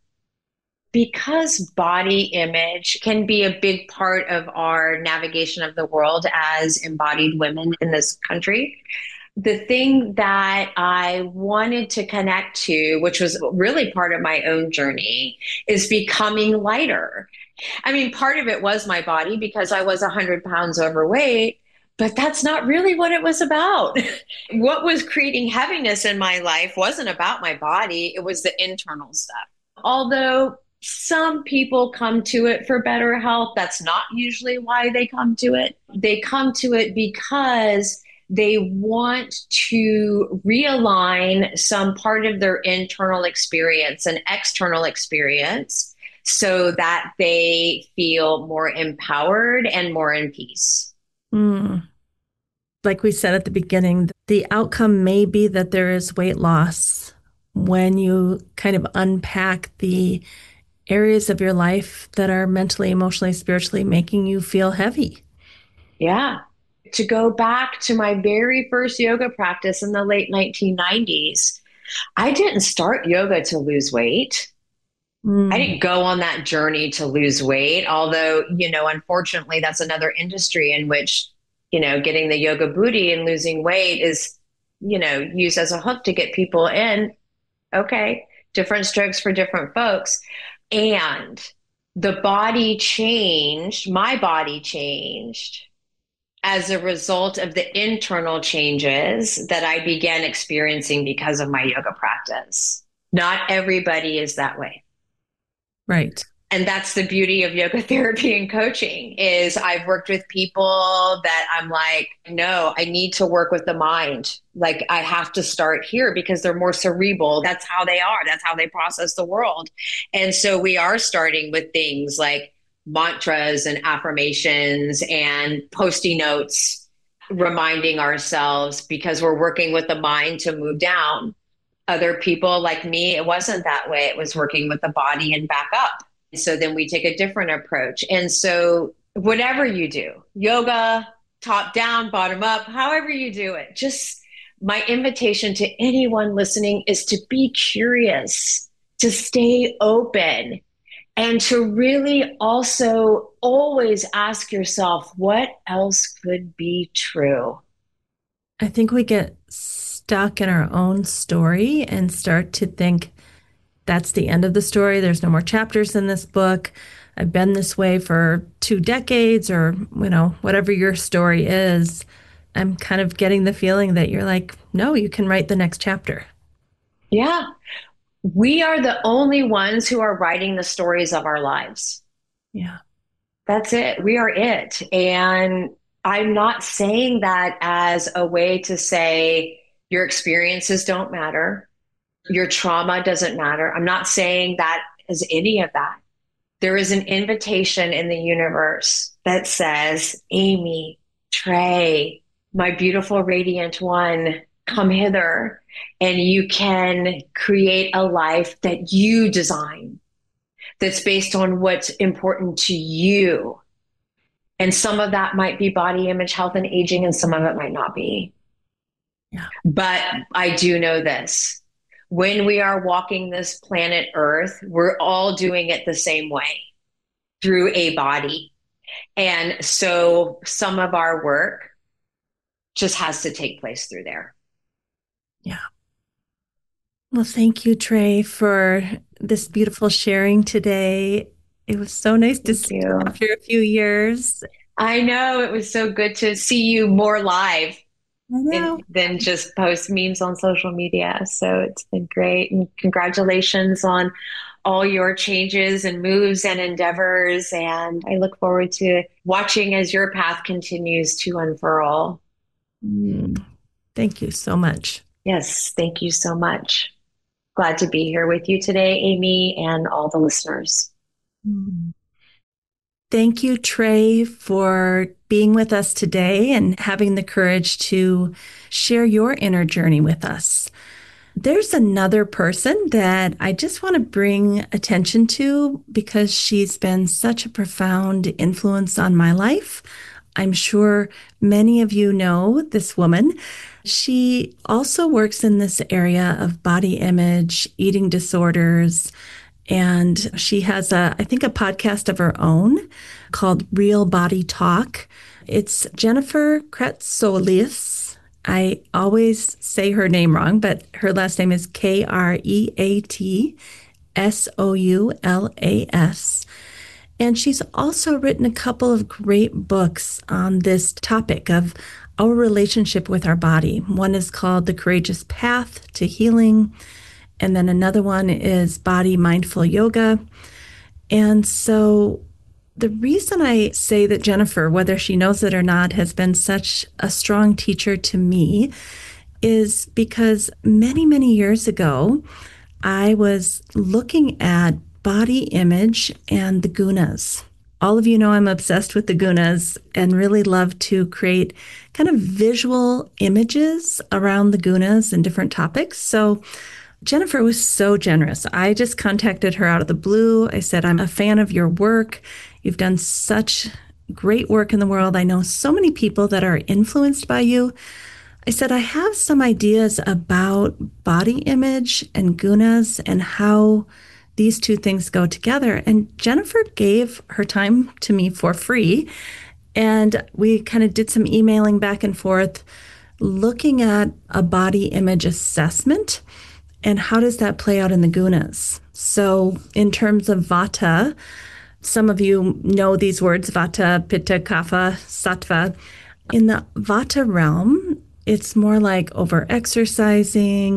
Because body image can be a big part of our navigation of the world as embodied women in this country, the thing that I wanted to connect to, which was really part of my own journey, is becoming lighter. I mean, part of it was my body because I was 100 pounds overweight, but that's not really what it was about. What was creating heaviness in my life wasn't about my body, it was the internal stuff. Although some people come to it for better health, that's not usually why they come to it. They come to it because they want to realign some part of their internal experience and external experience so that they feel more empowered and more in peace. Mm. Like we said at the beginning, the outcome may be that there is weight loss when you kind of unpack the areas of your life that are mentally, emotionally, spiritually making you feel heavy. Yeah. To go back to my very first yoga practice in the late 1990s, I didn't start yoga to lose weight. I Mm. didn't go on that journey to lose weight, although, unfortunately, that's another industry in which, getting the yoga booty and losing weight is, used as a hook to get people in. Okay, different strokes for different folks. And the body changed, my body changed as a result of the internal changes that I began experiencing because of my yoga practice. Not everybody is that way. Right. And that's the beauty of yoga therapy and coaching is I've worked with people that I'm like, no, I need to work with the mind. Like I have to start here because they're more cerebral. That's how they are. That's how they process the world. And so we are starting with things like mantras and affirmations and post-it notes, reminding ourselves because we're working with the mind to move down. Other people like me, it wasn't that way. It was working with the body and back up. So then we take a different approach. And so, whatever you do, yoga, top down, bottom up, however you do it, just my invitation to anyone listening is to be curious, to stay open, and to really also always ask yourself, what else could be true? I think we get stuck in our own story and start to think that's the end of the story. There's no more chapters in this book. I've been this way for 2 decades, or, whatever your story is. I'm kind of getting the feeling that you're like, no, you can write the next chapter. Yeah, we are the only ones who are writing the stories of our lives. Yeah. That's it. We are it. And I'm not saying that as a way to say your experiences don't matter, your trauma doesn't matter. I'm not saying that as any of that. There is an invitation in the universe that says, Amy, Trey, my beautiful radiant one, come hither and you can create a life that you design that's based on what's important to you. And some of that might be body image, health, and aging, and some of it might not be. Yeah. But I do know this. When we are walking this planet Earth, we're all doing it the same way through a body. And so some of our work just has to take place through there. Yeah. Well, thank you, Trey, for this beautiful sharing today. It was so nice to Thank see you you. after a few years. I know it was so good to see you more live I know. than just post memes on social media. So it's been great. And congratulations on all your changes and moves and endeavors. And I look forward to watching as your path continues to unfurl. Mm, thank you so much. Yes, thank you so much. Glad to be here with you today, Amy, and all the listeners. Mm. Thank you, Trey, for being with us today and having the courage to share your inner journey with us. There's another person that I just want to bring attention to because she's been such a profound influence on my life. I'm sure many of you know this woman. She also works in this area of body image, eating disorders, and she has I think a podcast of her own called Real Body Talk. It's Jennifer Kretzoulis. I always say her name wrong, but her last name is Kreatsoulas. And she's also written a couple of great books on this topic of our relationship with our body. One is called The Courageous Path to Healing, and then another one is Body Mindful Yoga. And so the reason I say that Jennifer, whether she knows it or not, has been such a strong teacher to me is because many, many years ago, I was looking at body image and the gunas. All of you know I'm obsessed with the gunas and really love to create kind of visual images around the gunas and different topics. So Jennifer was so generous. I just contacted her out of the blue. I said, I'm a fan of your work. You've done such great work in the world. I know so many people that are influenced by you. I said, I have some ideas about body image and gunas and how these two things go together. And Jennifer gave her time to me for free. And we kind of did some emailing back and forth, looking at a body image assessment and how does that play out in the gunas. So in terms of vata, some of you know these words, vata, pitta, kapha, sattva. In the vata realm, it's more like over exercising,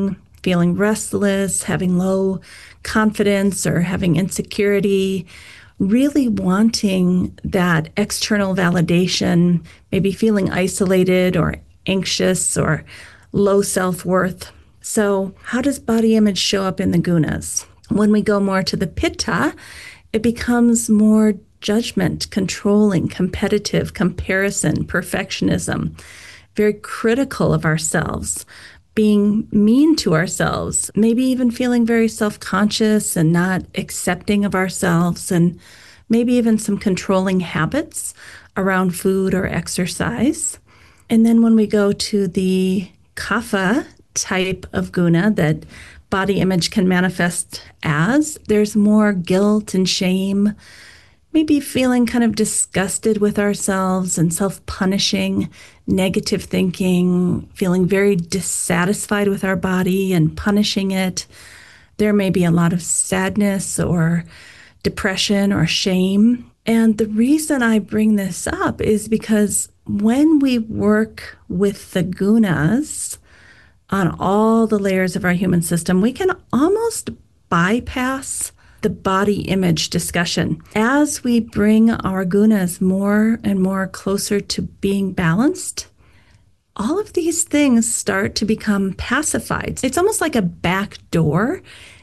feeling restless, having low confidence, or having insecurity, really wanting that external validation, maybe feeling isolated or anxious or low self-worth. So how does body image show up in the gunas? When we go more to the pitta, it becomes more judgment, controlling, competitive, comparison, perfectionism, very critical of ourselves, being mean to ourselves, maybe even feeling very self-conscious and not accepting of ourselves, and maybe even some controlling habits around food or exercise. And then when we go to the kapha type of guna that body image can manifest as, there's more guilt and shame, maybe feeling kind of disgusted with ourselves and self-punishing, negative thinking, feeling very dissatisfied with our body and punishing it. There may be a lot of sadness or depression or shame. And the reason I bring this up is because when we work with the gunas on all the layers of our human system, we can almost bypass the body image discussion. As we bring our gunas more and more closer to being balanced, all of these things start to become pacified. It's almost like a back door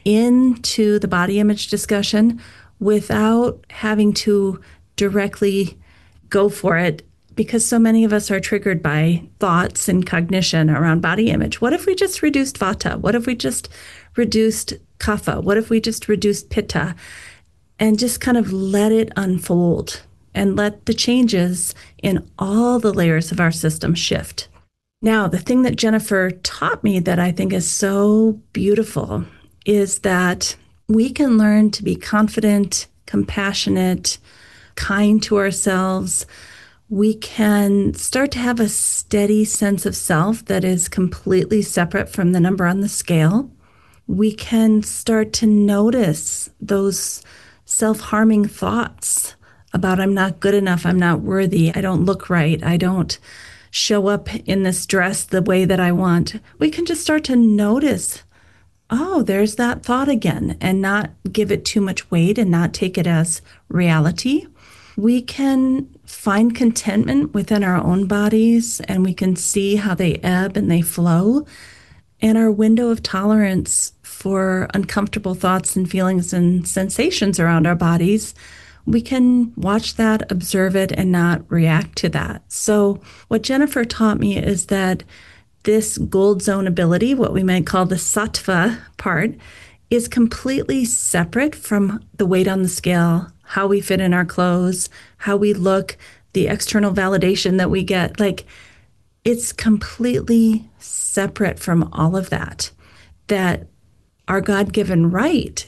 into the body image discussion without having to directly go for it, because so many of us are triggered by thoughts and cognition around body image. What if we just reduced vata? What if we just reduced kapha? What if we just reduced pitta and just kind of let it unfold and let the changes in all the layers of our system shift? Now, the thing that Jennifer taught me that I think is so beautiful is that we can learn to be confident, compassionate, kind to ourselves. We can start to have a steady sense of self that is completely separate from the number on the scale. We can start to notice those self-harming thoughts about I'm not good enough, I'm not worthy, I don't look right, I don't show up in this dress the way that I want. We can just start to notice, oh, there's that thought again, and not give it too much weight and not take it as reality. We can find contentment within our own bodies, and we can see how they ebb and they flow. And our window of tolerance for uncomfortable thoughts and feelings and sensations around our bodies, we can watch that, observe it, and not react to that. So what Jennifer taught me is that this gold zone ability, what we might call the sattva part, is completely separate from the weight on the scale, how we fit in our clothes, how we look, the external validation that we get. Like, it's completely separate from all of that. That our God-given right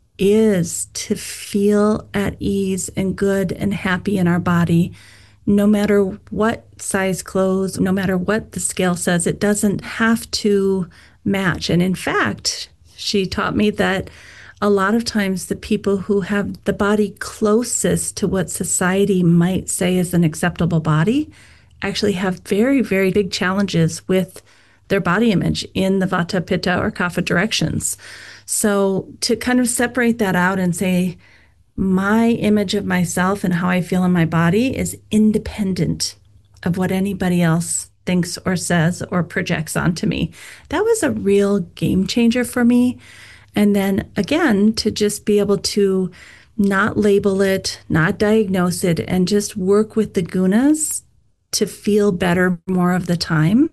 is to feel at ease and good and happy in our body, no matter what size clothes, no matter what the scale says. It doesn't have to match. And in fact, she taught me that a lot of times the people who have the body closest to what society might say is an acceptable body actually have very, very big challenges with their body image in the vata, pitta, or kapha directions. So to kind of separate that out and say, my image of myself and how I feel in my body is independent of what anybody else thinks or says or projects onto me. That was a real game changer for me. And then again, to just be able to not label it, not diagnose it, and just work with the gunas to feel better more of the time,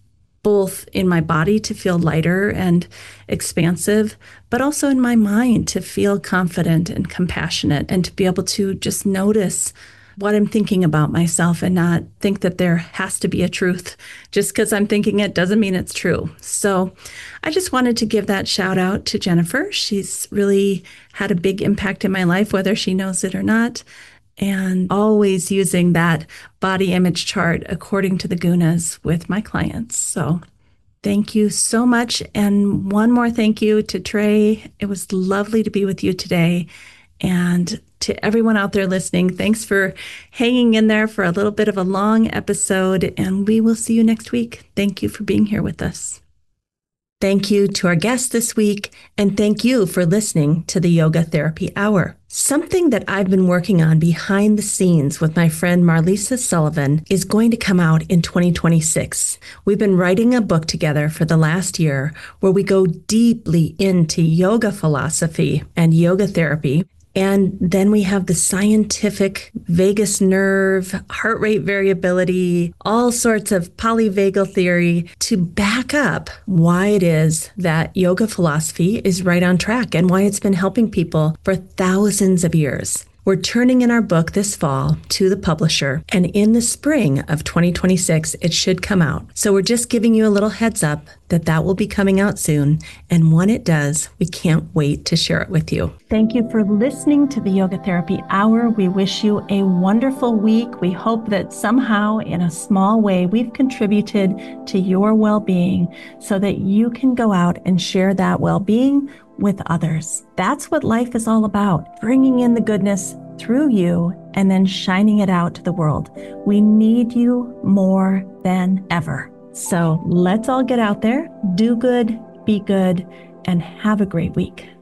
both in my body to feel lighter and expansive, but also in my mind to feel confident and compassionate, and to be able to just notice what I'm thinking about myself and not think that there has to be a truth. Just because I'm thinking it doesn't mean it's true. So I just wanted to give that shout out to Jennifer. She's really had a big impact in my life, whether she knows it or not, and always using that body image chart according to the gunas with my clients. So thank you so much. And one more thank you to Trey. It was lovely to be with you today. And to everyone out there listening, thanks for hanging in there for a little bit of a long episode. And we will see you next week. Thank you for being here with us. Thank you to our guest this week, and thank you for listening to the Yoga Therapy Hour. Something that I've been working on behind the scenes with my friend Marlisa Sullivan is going to come out in 2026. We've been writing a book together for the last year where we go deeply into yoga philosophy and yoga therapy. And then we have the scientific vagus nerve, heart rate variability, all sorts of polyvagal theory to back up why it is that yoga philosophy is right on track and why it's been helping people for thousands of years. We're turning in our book this fall to the publisher, and in the spring of 2026, it should come out. So we're just giving you a little heads up that will be coming out soon. And when it does, we can't wait to share it with you. Thank you for listening to the Yoga Therapy Hour. We wish you a wonderful week. We hope that somehow, in a small way, we've contributed to your well-being so that you can go out and share that well-being with others. That's what life is all about, bringing in the goodness through you and then shining it out to the world. We need you more than ever. So let's all get out there, do good, be good, and have a great week.